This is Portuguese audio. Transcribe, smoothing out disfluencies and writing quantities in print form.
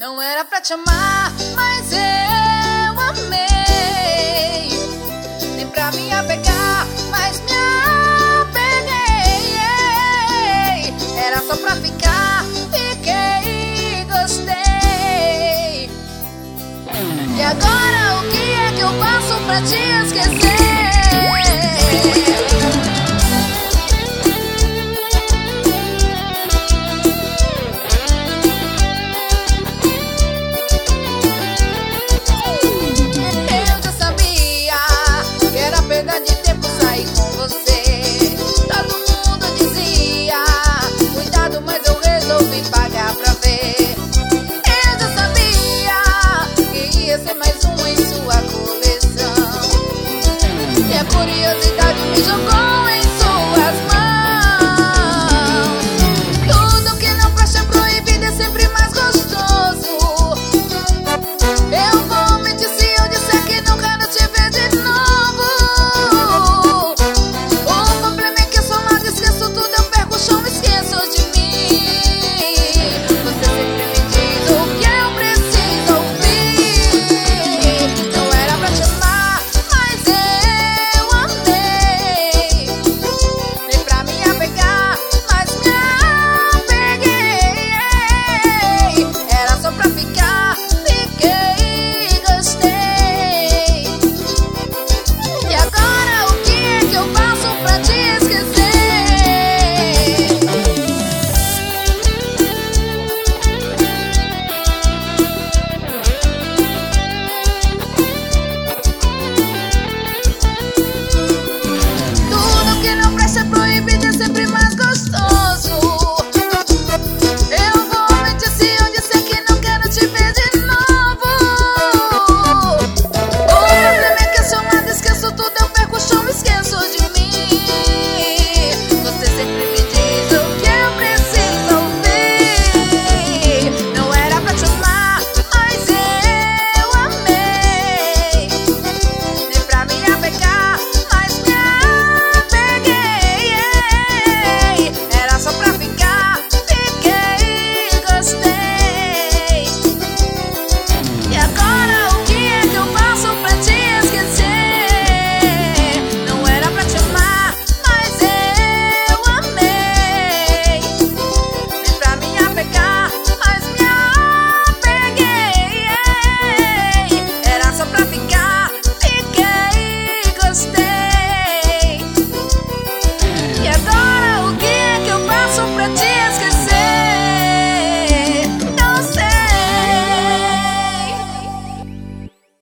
Não era pra te amar, mas eu amei. Nem pra me apegar, mas me apeguei. Era só pra ficar, fiquei e gostei. E agora o que é que eu faço pra te esquecer?